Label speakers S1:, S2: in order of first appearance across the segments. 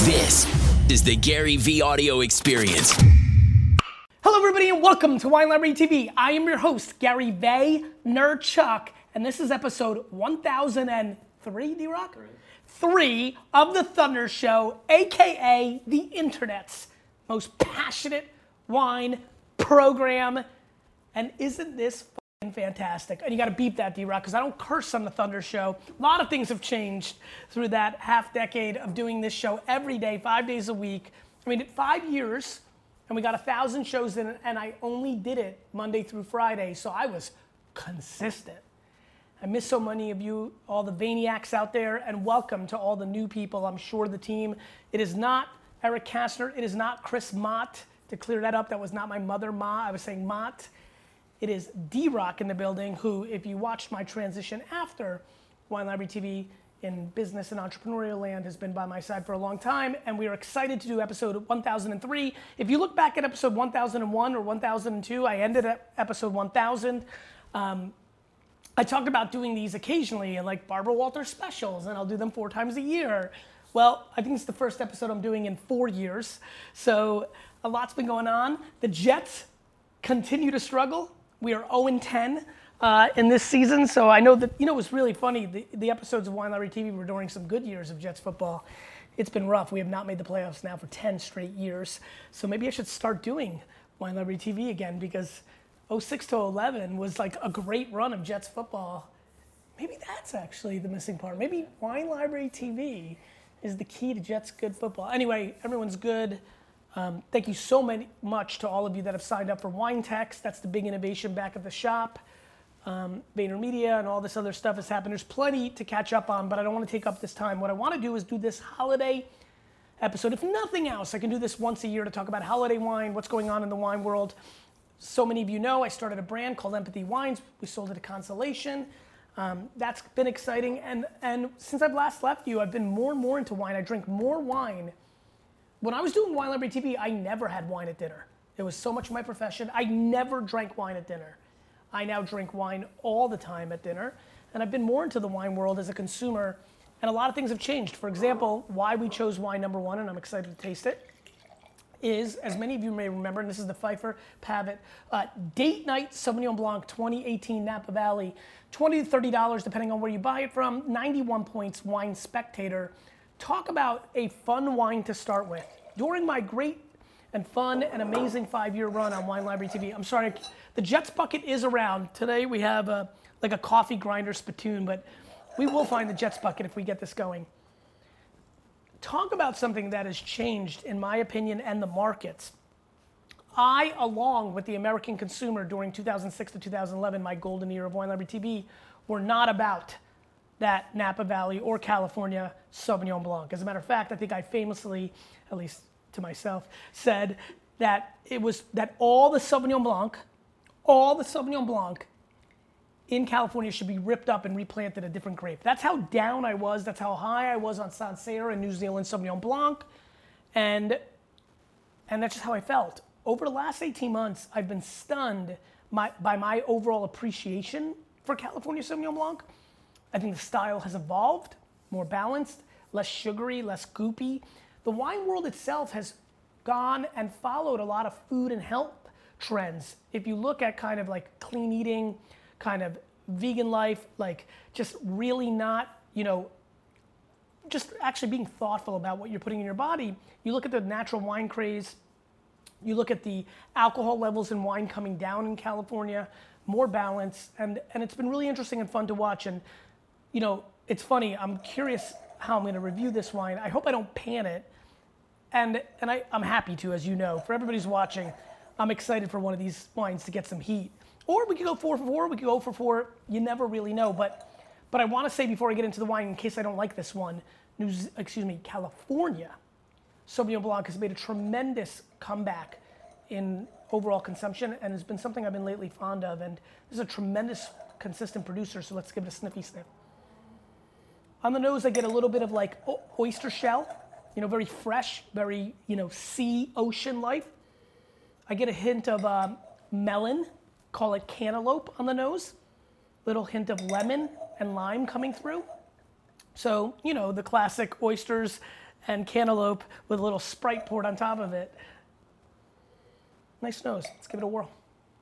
S1: This is the Gary V Audio Experience.
S2: Hello, everybody, and welcome to Wine Library TV. I am your host, Gary Vaynerchuk, and this is episode 1003, D-Rock? 3 of The Thunder Show, a.k.a. the Internet's most passionate wine program. And isn't this fucking fantastic? And you gotta beep that, D-Rock, because I don't curse on The Thunder Show. A lot of things have changed through that half decade of doing this show every day, 5 days a week. I mean, 5 years, and we got 1,000 shows in it, and I only did it Monday through Friday, so I was consistent. I miss so many of you, all the Vaniacs out there, and welcome to all the new people. I'm sure the team, it is not Eric Kastner, it is not Chris Mott. To clear that up, that was not my mother, Ma, I was saying Mott. It is D-Rock in the building, who, if you watched my transition after Wine Library TV in business and entrepreneurial land, has been by my side for a long time, and we are excited to do episode 1003. If you look back at episode 1001 or 1002, I ended at episode 1000. I talked about doing these occasionally, and like Barbara Walters specials, and I'll do them 4 times a year. Well, I think it's the first episode I'm doing in 4 years, so a lot's been going on. The Jets continue to struggle. We are 0-10 in this season, so I know that, it was really funny. The episodes of Wine Library TV were during some good years of Jets football. It's been rough. We have not made the playoffs now for 10 straight years, so maybe I should start doing Wine Library TV again, because 06 to 11 was like a great run of Jets football. Maybe that's actually the missing part. Maybe Wine Library TV is the key to Jets good football. Anyway, everyone's good. Thank you so much to all of you that have signed up for Wine Text. That's the big innovation back at the shop. VaynerMedia and all this other stuff has happened. There's plenty to catch up on, but I don't want to take up this time. What I want to do is do this holiday episode. If nothing else, I can do this once a year to talk about holiday wine, what's going on in the wine world. So many of you know I started a brand called Empathy Wines. We sold it to Constellation. That's been exciting. And since I've last left you, I've been more and more into wine. I drink more wine. When I was doing Wine Library TV, I never had wine at dinner. It was so much my profession. I never drank wine at dinner. I now drink wine all the time at dinner. And I've been more into the wine world as a consumer. And a lot of things have changed. For example, why we chose wine number 1, and I'm excited to taste it, is, as many of you may remember, and this is the Pfeiffer Pavitt Date Night Sauvignon Blanc 2018 Napa Valley. $20 to $30 depending on where you buy it from. 91 points, Wine Spectator. Talk about a fun wine to start with. During my great and fun and amazing 5-year run on Wine Library TV, I'm sorry, the Jets bucket is around. Today we have a coffee grinder spittoon, but we will find the Jets bucket if we get this going. Talk about something that has changed, in my opinion, and the markets. I, along with the American consumer during 2006 to 2011, my golden year of Wine Library TV, were not about that Napa Valley or California Sauvignon Blanc. As a matter of fact, I think I famously, at least to myself, said that it was that all the Sauvignon Blanc in California should be ripped up and replanted a different grape. That's how down I was. That's how high I was on Sancerre and New Zealand Sauvignon Blanc. And that's just how I felt. Over the last 18 months, I've been stunned by my overall appreciation for California Sauvignon Blanc. I think the style has evolved, more balanced, less sugary, less goopy. The wine world itself has gone and followed a lot of food and health trends. If you look at kind of like clean eating, kind of vegan life, like just really not, just actually being thoughtful about what you're putting in your body. You look at the natural wine craze, you look at the alcohol levels in wine coming down in California, more balance, and it's been really interesting and fun to watch. And it's funny, I'm curious how I'm gonna review this wine. I hope I don't pan it, and I'm happy to, as you know. For everybody who's watching, I'm excited for one of these wines to get some heat. Or we could go 4 for 4, we could go for 4, you never really know. But I wanna say before I get into the wine, in case I don't like this one, California Sauvignon Blanc has made a tremendous comeback in overall consumption, and has been something I've been lately fond of. And this is a tremendous, consistent producer, so let's give it a sniffy sniff. On the nose, I get a little bit of like oyster shell, very fresh, very, sea, ocean life. I get a hint of melon, call it cantaloupe on the nose. Little hint of lemon and lime coming through. So, the classic oysters and cantaloupe with a little Sprite poured on top of it. Nice nose. Let's give it a whirl.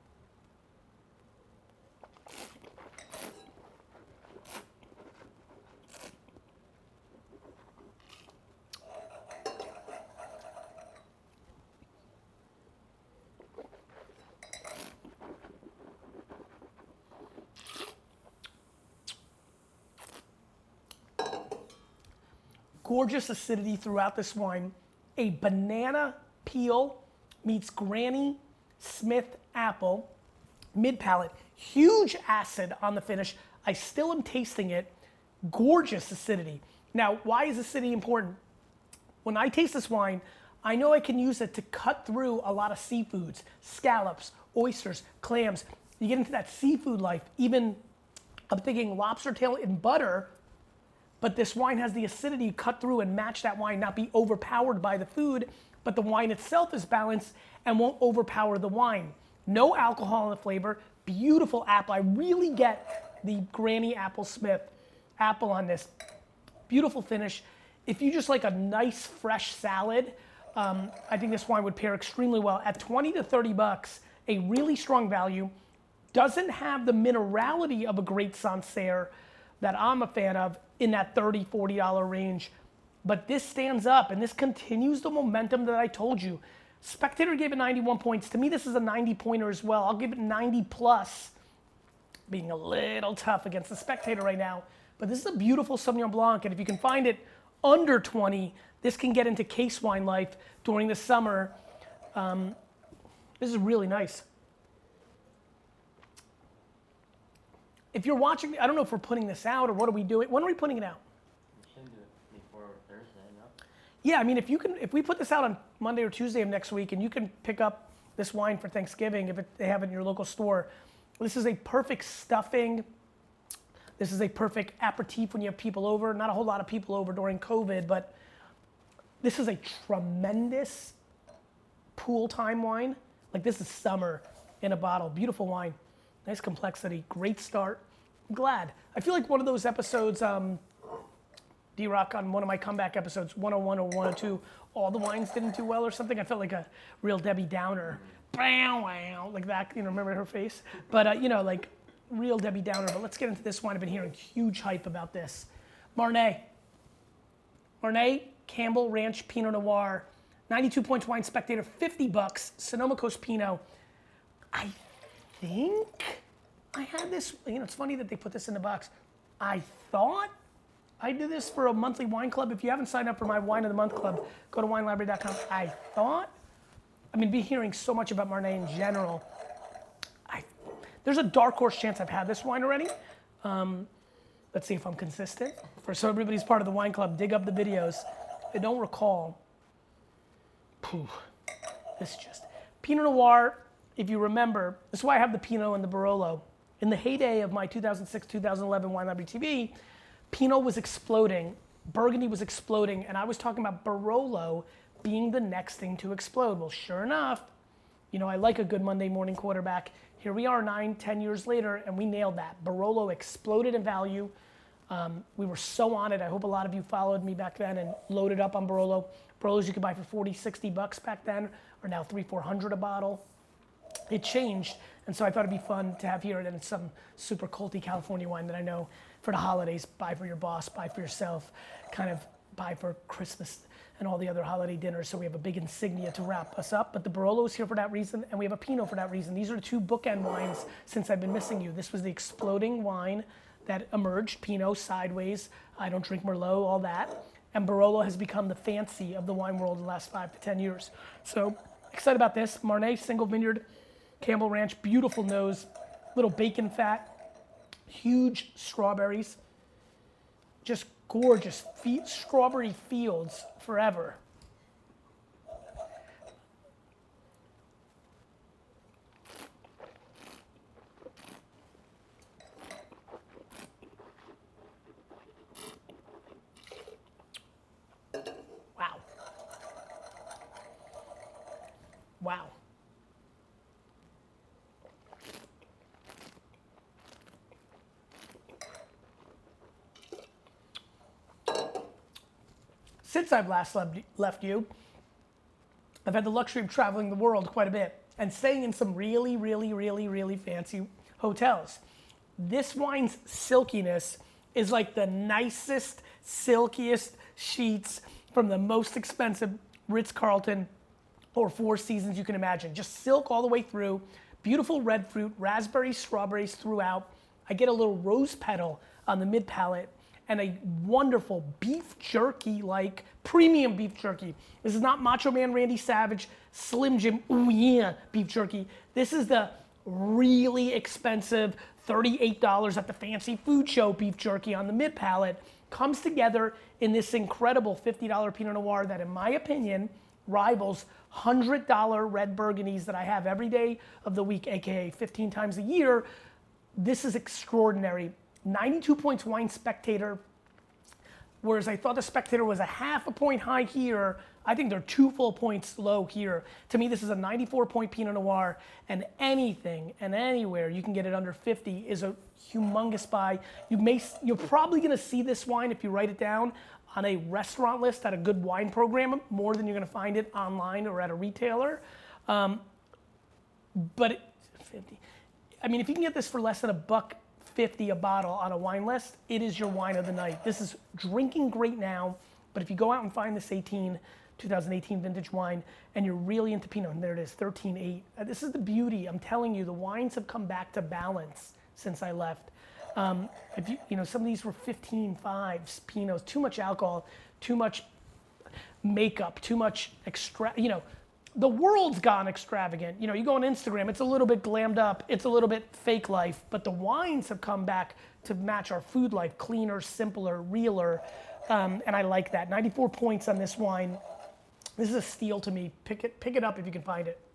S2: Gorgeous acidity throughout this wine. A banana peel meets Granny Smith apple, mid-palate. Huge acid on the finish. I still am tasting it. Gorgeous acidity. Now, why is acidity important? When I taste this wine, I know I can use it to cut through a lot of seafoods, scallops, oysters, clams. You get into that seafood life. Even, I'm thinking lobster tail in butter. But this wine has the acidity cut through and match that wine, not be overpowered by the food, but the wine itself is balanced and won't overpower the wine. No alcohol in the flavor, beautiful apple. I really get the Granny Apple Smith apple on this. Beautiful finish. If you just like a nice fresh salad, I think this wine would pair extremely well. At 20 to 30 bucks, a really strong value. Doesn't have the minerality of a great Sancerre that I'm a fan of in that $30, $40 range. But this stands up and this continues the momentum that I told you. Spectator gave it 91 points. To me, this is a 90 pointer as well. I'll give it 90 plus. Being a little tough against the Spectator right now. But this is a beautiful Sauvignon Blanc. And if you can find it under 20, this can get into case wine life during the summer. This is really nice. If you're watching, I don't know if we're putting this out or what are we doing. When are we putting it out?
S3: We should do it before Thursday, no?
S2: Yeah, I mean, if we put this out on Monday or Tuesday of next week and you can pick up this wine for Thanksgiving if they have it in your local store, this is a perfect stuffing. This is a perfect aperitif when you have people over. Not a whole lot of people over during COVID, but this is a tremendous pool time wine. Like this is summer in a bottle. Beautiful wine. Nice complexity. Great start. I'm glad. I feel like one of those episodes, D-Rock on one of my comeback episodes, 101 or 102, all the wines didn't do well or something. I felt like a real Debbie Downer. Like that, remember her face? But, like real Debbie Downer. But let's get into this wine. I've been hearing huge hype about this. Marnay. Marnay Campbell Ranch Pinot Noir. 92 points wine Spectator, 50 bucks. Sonoma Coast Pinot. I think I had this, it's funny that they put this in the box. I thought I did this for a monthly wine club. If you haven't signed up for my Wine of the Month club, go to winelibrary.com. Be hearing so much about Marnay in general. There's a dark horse chance I've had this wine already. Let's see if I'm consistent. So everybody's part of the wine club, dig up the videos. I don't recall. Pinot Noir. If you remember, this is why I have the Pinot and the Barolo. In the heyday of my 2006-2011 Wine Library TV, Pinot was exploding, Burgundy was exploding, and I was talking about Barolo being the next thing to explode. Well, sure enough, I like a good Monday morning quarterback. Here we are 9-10 years later, and we nailed that. Barolo exploded in value. We were so on it. I hope a lot of you followed me back then and loaded up on Barolo. Barolos you could buy for 40, 60 bucks back then, are now $300-400 a bottle. It changed, and so I thought it'd be fun to have here, and it's some super culty California wine that I know for the holidays, buy for your boss, buy for yourself, kind of buy for Christmas and all the other holiday dinners, so we have a big insignia to wrap us up, but the Barolo is here for that reason, and we have a Pinot for that reason. These are the two bookend wines since I've been missing you. This was the exploding wine that emerged, Pinot, Sideways, I don't drink Merlot, all that, and Barolo has become the fancy of the wine world in the last 5 to 10 years. So, excited about this. Marnay, single vineyard, Campbell Ranch, beautiful nose, little bacon fat, huge strawberries, just gorgeous strawberry fields forever. Wow. Wow. since I've last left you, I've had the luxury of traveling the world quite a bit and staying in some really, really, really, really fancy hotels. This wine's silkiness is like the nicest, silkiest sheets from the most expensive Ritz-Carlton or Four Seasons you can imagine. Just silk all the way through, beautiful red fruit, raspberries, strawberries throughout. I get a little rose petal on the mid palate and a wonderful beef jerky, like premium beef jerky. This is not Macho Man Randy Savage, Slim Jim, ooh yeah, beef jerky. This is the really expensive $38 at the fancy food show beef jerky on the mid palate. Comes together in this incredible $50 Pinot Noir that, in my opinion, rivals $100 red Burgundies that I have every day of the week, AKA 15 times a year. This is extraordinary. 92 points Wine Spectator, whereas I thought the Spectator was a half a point high here. I think they're 2 full points low here. To me, this is a 94-point Pinot Noir, and anything and anywhere you can get it under 50 is a humongous buy. You're probably gonna see this wine, if you write it down, on a restaurant list at a good wine program, more than you're gonna find it online or at a retailer. But 50. I mean, if you can get this for less than $1.50 a bottle on a wine list, it is your wine of the night. This is drinking great now, but if you go out and find this 2018 vintage wine and you're really into Pinot, and there it is, 13.8. This is the beauty. I'm telling you, the wines have come back to balance since I left. If you know, some of these were 15.5s, Pinots, too much alcohol, too much makeup, too much the world's gone extravagant. You go on Instagram, it's a little bit glammed up, it's a little bit fake life, but the wines have come back to match our food life, cleaner, simpler, realer, and I like that. 94 points on this wine. This is a steal to me. Pick it up if you can find it.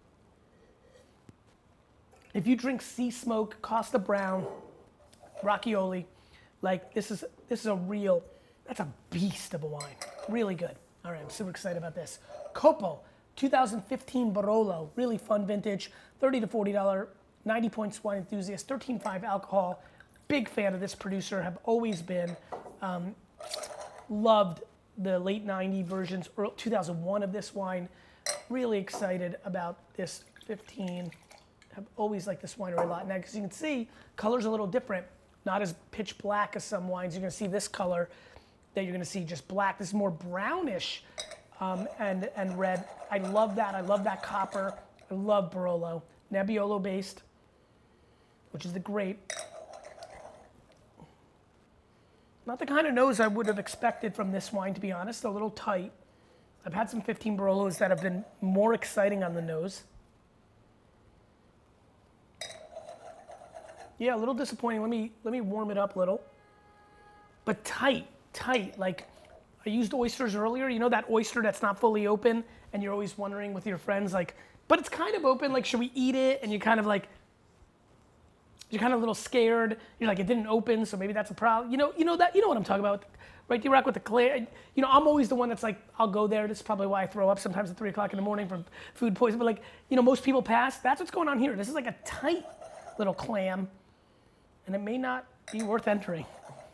S2: If you drink Sea Smoke, Costa Brown, Rocchioli, like this is a real, that's a beast of a wine. Really good. All right, I'm super excited about this. Coppo, 2015 Barolo, really fun vintage, $30 to $40, 90 points Wine Enthusiast, 13.5 alcohol. Big fan of this producer, have always been. Loved the late 90 versions, or 2001 of this wine. Really excited about this 15. I've always liked this winery a lot. Now, as you can see, color's a little different. Not as pitch black as some wines. You're gonna see this color that you're gonna see just black. This is more brownish and red. I love that. I love that copper. I love Barolo. Nebbiolo based, which is the grape. Not the kind of nose I would have expected from this wine, to be honest. A little tight. I've had some 15 Barolos that have been more exciting on the nose. Yeah, a little disappointing. Let me warm it up a little. But tight. Like, I used oysters earlier. You know that oyster that's not fully open, and you're always wondering with your friends, like, but it's kind of open. Like, should we eat it? And you're kind of a little scared. You're like, it didn't open, so maybe that's a problem. You know what I'm talking about, right? D-Rock with the clay. I'm always the one that's like, I'll go there. This is probably why I throw up sometimes at 3 o'clock in the morning from food poisoning. But most people pass. That's what's going on here. This is like a tight little clam, and it may not be worth entering.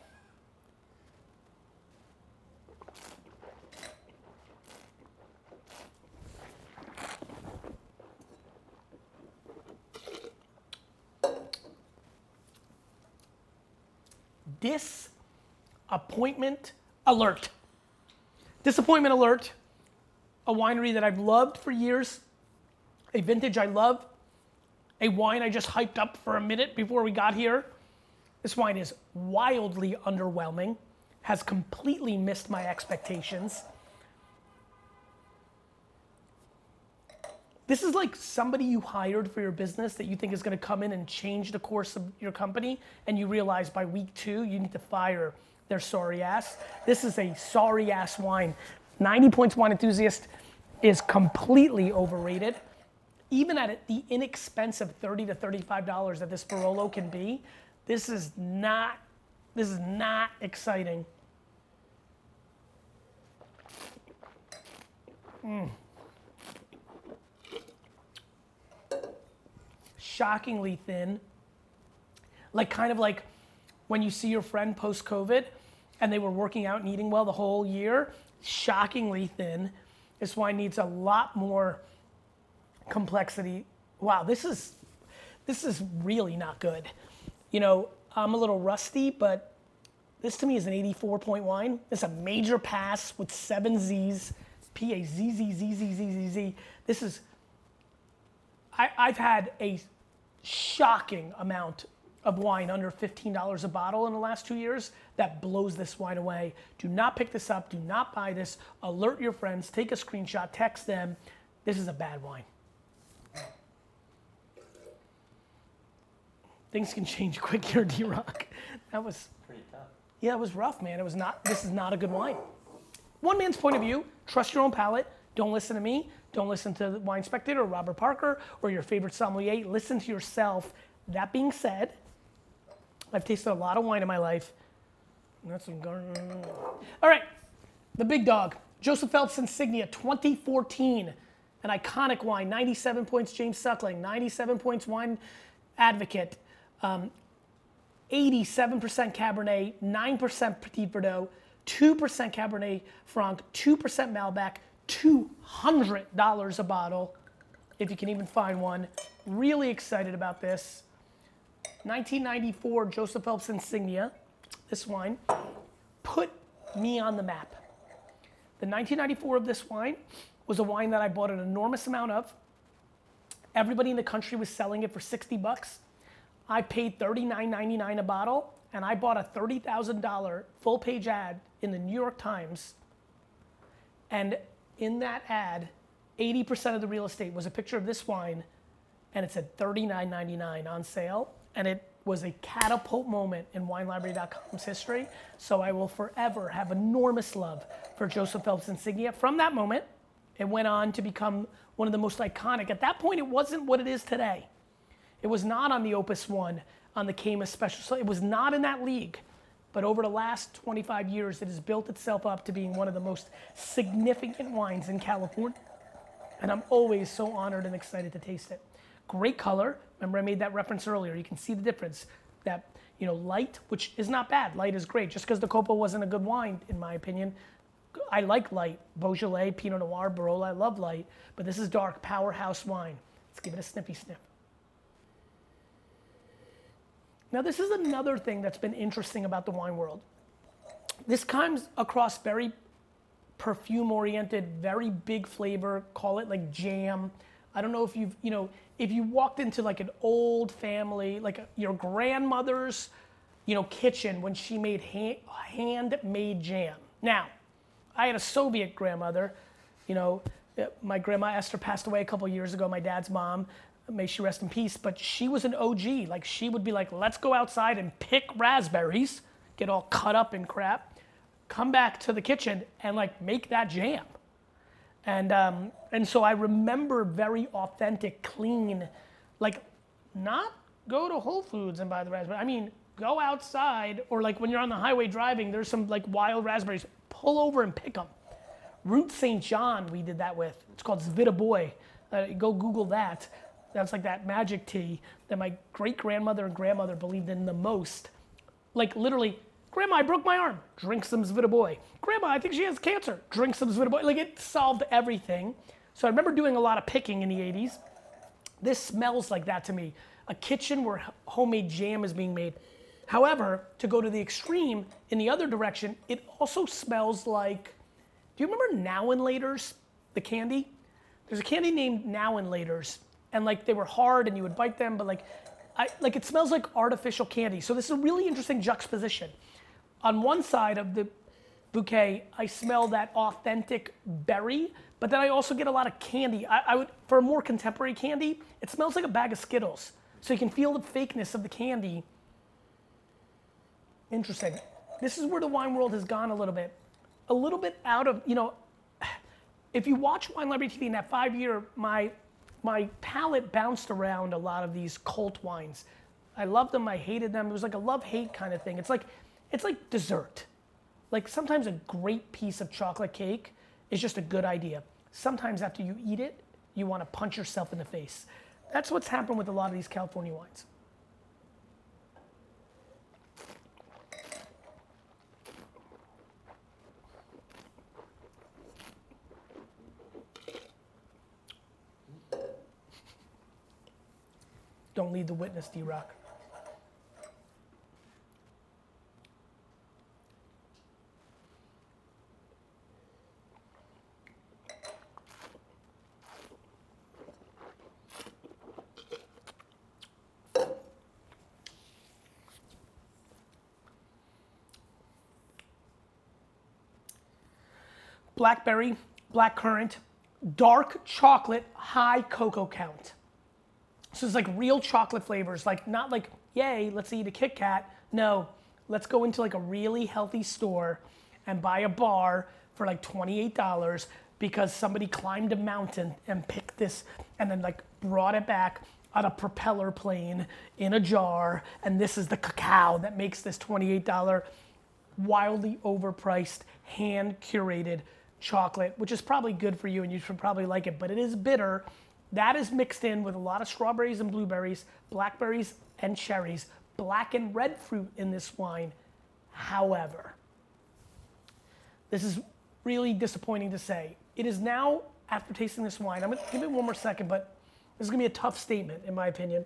S2: Disappointment alert. Disappointment alert. A winery that I've loved for years. A vintage I love. A wine I just hyped up for a minute before we got here. This wine is wildly underwhelming. Has completely missed my expectations. This is like somebody you hired for your business that you think is going to come in and change the course of your company, and you realize by week 2 you need to fire their sorry ass. This is a sorry ass wine. 90 points Wine Enthusiast is completely overrated. Even at the inexpensive $30 to $35 that this Barolo can be, this is not exciting. Shockingly thin. Kind of like when you see your friend post-COVID and they were working out and eating well the whole year, shockingly thin. This wine needs a lot more complexity. Wow, this is really not good. You know, I'm a little rusty, but this to me is an 84 point wine. It's a major pass with 7 Z's, P-A-Z-Z-Z-Z-Z-Z-Z. This is, I've had a shocking amount of wine under $15 a bottle in the last 2 years that blows this wine away. Do not pick this up, do not buy this, alert your friends, take a screenshot, text them. This is a bad wine. Things can change quick here, D-Rock. That was
S3: Pretty tough.
S2: Yeah, it was rough, man. This is not a good wine. One man's point of view, trust your own palate. Don't listen to me. Don't listen to the Wine Spectator or Robert Parker or your favorite sommelier. Listen to yourself. That being said, I've tasted a lot of wine in my life. All right, the big dog, Joseph Phelps Insignia 2014, an iconic wine, 97 points James Suckling, 97 points Wine Advocate, 87% Cabernet, 9% Petit Verdot, 2% Cabernet Franc, 2% Malbec, $200 a bottle, if you can even find one. Really excited about this. 1994 Joseph Phelps Insignia, this wine, put me on the map. The 1994 of this wine was a wine that I bought an enormous amount of. Everybody in the country was selling it for 60 bucks. I paid $39.99 a bottle, and I bought a $30,000 full-page ad in the New York Times. And in that ad, 80% of the real estate was a picture of this wine, and it said $39.99 on sale. And it was a catapult moment in WineLibrary.com's history. So I will forever have enormous love for Joseph Phelps Insignia. From that moment, it went on to become one of the most iconic. At that point, it wasn't what it is today. It was not on the Opus One, on the Caymus Special. So it was not in that league. But over the last 25 years, it has built itself up to being one of the most significant wines in California. And I'm always so honored and excited to taste it. Great color. Remember I made that reference earlier. You can see the difference. That, you know, light, which is not bad. Light is great. Just because the Copa wasn't a good wine, in my opinion, I like light. Beaujolais, Pinot Noir, Barolo, I love light. But this is dark, powerhouse wine. Let's give it a sniffy sniff. Now this is another thing that's been interesting about the wine world. This comes across very perfume-oriented, very big flavor, call it like jam. I don't know if you've, you know, if you walked into like an old family, like your grandmother's, you know, kitchen when she made handmade jam. Now, I had a Soviet grandmother, you know, my grandma Esther passed away a couple years ago, my dad's mom, may she rest in peace, but she was an OG. Like she would be like, let's go outside and pick raspberries, get all cut up and crap, come back to the kitchen and like make that jam. And so I remember very authentic, clean, like not go to Whole Foods and buy the raspberry. I mean, go outside or like when you're on the highway driving, there's some like wild raspberries, pull over and pick them. Route St. John we did that with. It's called Svitaboy. Go Google that. That's like that magic tea that my great-grandmother and grandmother believed in the most. Like literally, Grandma, I broke my arm. Drink some Svitaboy. Grandma, I think she has cancer. Drink some Svitaboy. Like it solved everything. So I remember doing a lot of picking in the 80s. This smells like that to me. A kitchen where homemade jam is being made. However, to go to the extreme, in the other direction, it also smells like, do you remember Now and Laters, the candy? There's a candy named Now and Laters, and like they were hard and you would bite them, but like it smells like artificial candy. So this is a really interesting juxtaposition. On one side of the bouquet, I smell that authentic berry, but then I also get a lot of candy. I would, for a more contemporary candy, it smells like a bag of Skittles. So you can feel the fakeness of the candy. Interesting. This is where the wine world has gone a little bit out of, you know, if you watch Wine Library TV in that 5 year, my palate bounced around a lot of these cult wines. I loved them, I hated them. It was like a love-hate kind of thing. It's like dessert. Like sometimes a great piece of chocolate cake is just a good idea. Sometimes after you eat it, you want to punch yourself in the face. That's what's happened with a lot of these California wines. Don't lead the witness, D-Rock. Blackberry, blackcurrant, dark chocolate, high cocoa count. So it's like real chocolate flavors, like not like, yay, let's eat a Kit Kat. No, let's go into like a really healthy store and buy a bar for like $28 because somebody climbed a mountain and picked this and then like brought it back on a propeller plane in a jar. And this is the cacao that makes this $28 wildly overpriced, hand curated chocolate, which is probably good for you and you should probably like it, but it is bitter. That is mixed in with a lot of strawberries and blueberries, blackberries and cherries, black and red fruit in this wine. However, this is really disappointing to say. It is now, after tasting this wine, I'm gonna give it one more second, but this is gonna be a tough statement in my opinion.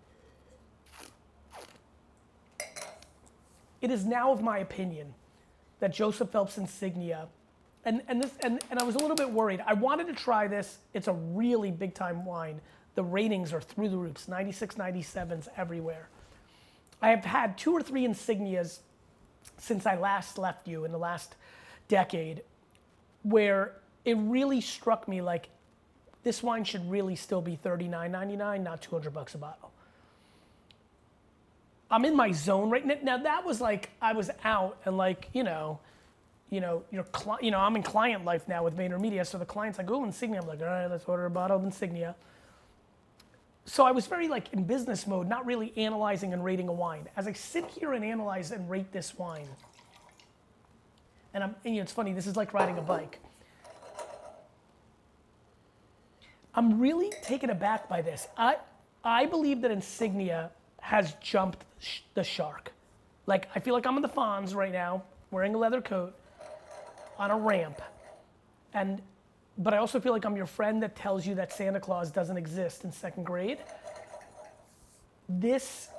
S2: It is now of my opinion that Joseph Phelps Insignia, and I was a little bit worried. I wanted to try this. It's a really big time wine. The ratings are through the roofs, 96, 97s everywhere. I have had 2 or 3 Insignias since I last left you in the last decade where it really struck me like this wine should really still be $39.99, not $200 a bottle. I'm in my zone right now. Now that was like I was out and like I'm in client life now with VaynerMedia, so the client's like, "Oh, Insignia." I'm like, "All right, let's order a bottle of Insignia." So I was very like in business mode, not really analyzing and rating a wine. As I sit here and analyze and rate this wine, and it's funny. This is like riding a bike. I'm really taken aback by this. I believe that Insignia has jumped the shark. Like, I feel like I'm in the Fonz right now, wearing a leather coat on a ramp. But I also feel like I'm your friend that tells you that Santa Claus doesn't exist in 2nd grade. This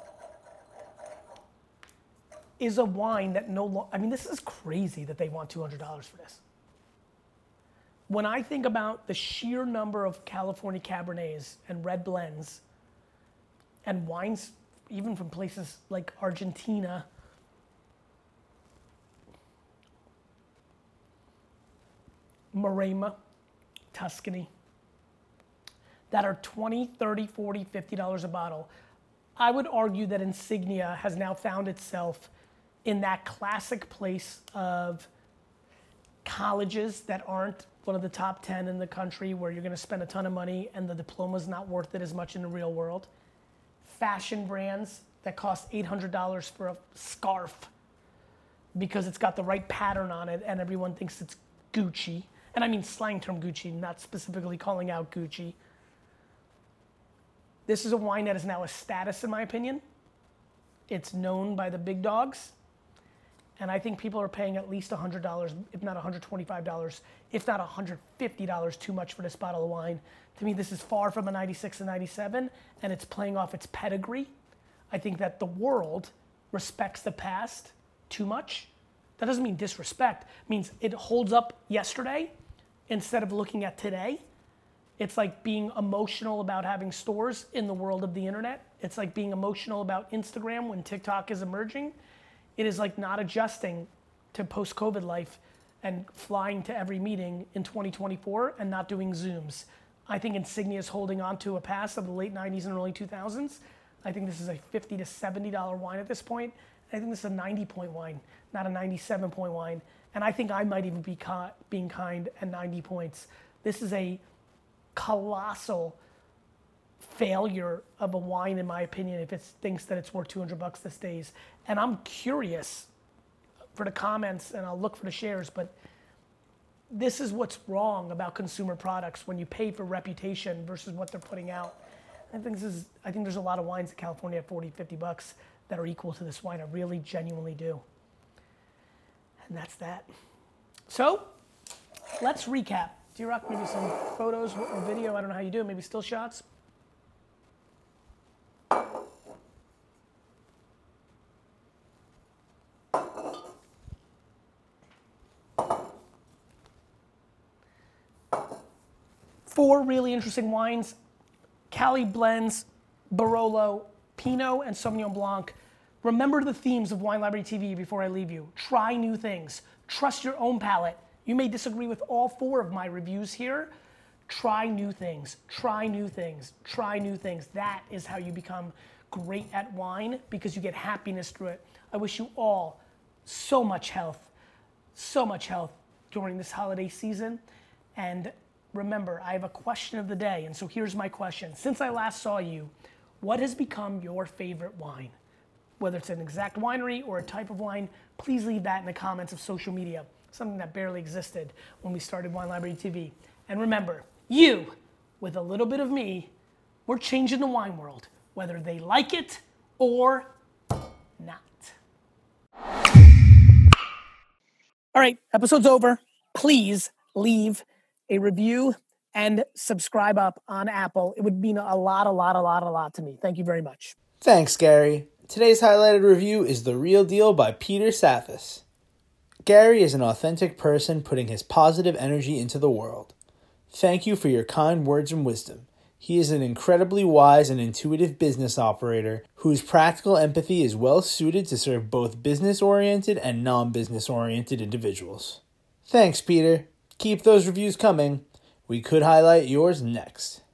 S2: is a wine that this is crazy that they want $200 for this. When I think about the sheer number of California Cabernets and red blends and wines even from places like Argentina, Maremma, Tuscany, that are $20, $30, $40, $50 a bottle. I would argue that Insignia has now found itself in that classic place of colleges that aren't one of the top 10 in the country where you're gonna spend a ton of money and the diploma's not worth it as much in the real world. Fashion brands that cost $800 for a scarf because it's got the right pattern on it and everyone thinks it's Gucci. And I mean slang term Gucci, not specifically calling out Gucci. This is a wine that is now a status in my opinion. It's known by the big dogs. And I think people are paying at least $100, if not $125, if not $150 too much for this bottle of wine. To me, this is far from a 96 and 97, and it's playing off its pedigree. I think that the world respects the past too much. That doesn't mean disrespect. It means it holds up yesterday instead of looking at today. It's like being emotional about having stores in the world of the internet. It's like being emotional about Instagram when TikTok is emerging. It is like not adjusting to post-COVID life and flying to every meeting in 2024 and not doing Zooms. I think Insignia is holding on to a past of the late 90s and early 2000s. I think this is a $50 to $70 wine at this point. I think this is a 90-point wine, not a 97-point wine. And I think I might even be being kind at 90 points. This is a colossal failure of a wine, in my opinion, if it thinks that it's worth $200 these days. And I'm curious for the comments, and I'll look for the shares, but this is what's wrong about consumer products when you pay for reputation versus what they're putting out. I think there's a lot of wines in California at $40, $50 that are equal to this wine. I really genuinely do. And that's that. So let's recap. D-Rock, maybe some photos or video. I don't know how you do it. Maybe still shots. 4 really interesting wines. Cali Blends, Barolo, Pinot, and Sauvignon Blanc. Remember the themes of Wine Library TV before I leave you. Try new things. Trust your own palate. You may disagree with all 4 of my reviews here. Try new things. Try new things. Try new things. That is how you become great at wine, because you get happiness through it. I wish you all so much health during this holiday season. And remember, I have a question of the day, and so here's my question. Since I last saw you, what has become your favorite wine? Whether it's an exact winery or a type of wine, please leave that in the comments of social media, something that barely existed when we started Wine Library TV. And remember, you, with a little bit of me, we're changing the wine world, whether they like it or not. All right, episode's over. Please leave a review and subscribe up on Apple. It would mean a lot to me. Thank you very much.
S4: Thanks, Gary. Today's highlighted review is The Real Deal by Peter Sathis. Gary is an authentic person putting his positive energy into the world. Thank you for your kind words and wisdom. He is an incredibly wise and intuitive business operator whose practical empathy is well suited to serve both business-oriented and non-business-oriented individuals. Thanks, Peter. Keep those reviews coming. We could highlight yours next.